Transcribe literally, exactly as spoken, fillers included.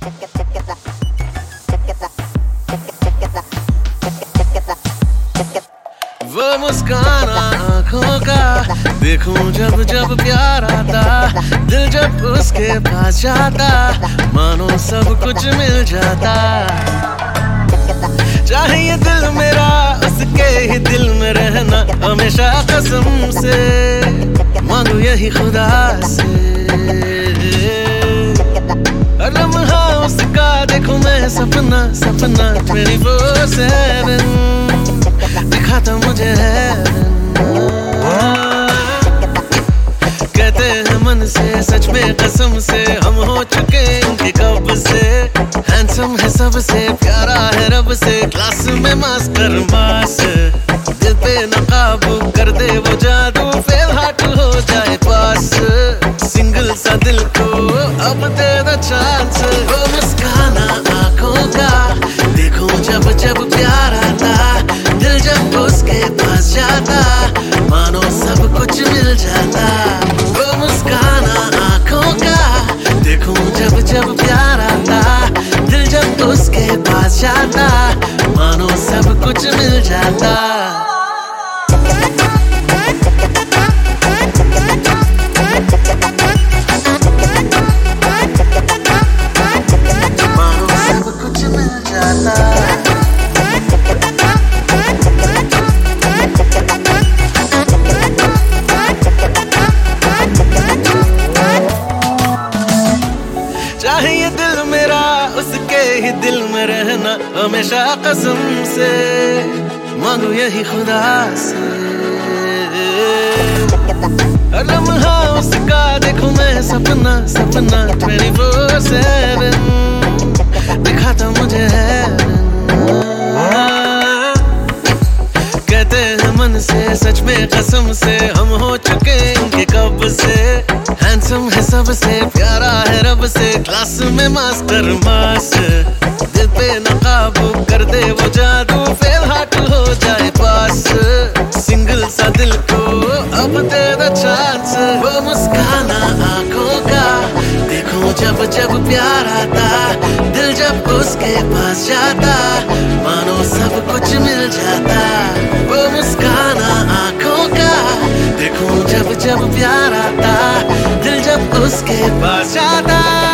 वो मुस्कान आँखों का देखूं जब जब प्यार आता, दिल जब उसके पास जाता, मानो सब कुछ मिल जाता। चाहे ये दिल मेरा उसके ही दिल में रहना, हमेशा कसम से मांगू यही खुदा से। हर लम्हा उसका देखूं मैं सपना सपना ट्वेंटी फोर सेवन दिखाता मुझे है। कहते हैं मन से सच में कसम से हम हो चुके इनके कब से। हैंडसम है सबसे प्यारा है रब से, क्लास में मास्टर मास, दिल पे न काबू कर दे वो जादू, फेल हार्ट हो जाए पास। सिंगल सा दिल को अब दे दो चांस। वो मुस्काना आंखों का देखो जब जब प्यार आता, दिल जब उसके पास जाता, मानो सब कुछ मिल जाता। वो मुस्काना आंखों का देखो जब जब प्यार आता, दिल जब उसके पास जाता, मानो सब कुछ मिल जाता। मानो सब कुछ मिल जाता। चाहे ये दिल मेरा उसके ही दिल में रहना, हमेशा कसम से मांगू यही खुदा से। हर लम्हा उसका देखूं मैं सपना सपना ट्वेंटी फोर सेवन दिखाता मुझे है। कहते हैं मन से सच में कसम से हम हो चुके इनके कब से। हैंडसम है सबसे प्यारा है रब से, क्लास में मास्टर मास, दिल पे न काबू कर दे वो जादू, फेल हार्ट हो जाए पास। सिंगल सा दिल को अब दे दो चांस। वो मुस्काना आंखों का देखो जब जब प्यार आता, दिल जब उसके पास जाता, मानो सब कुछ मिल जाता। वो मुस्काना आंखों का देखो जब जब प्यार आता, दिल जब उसके पास जाता।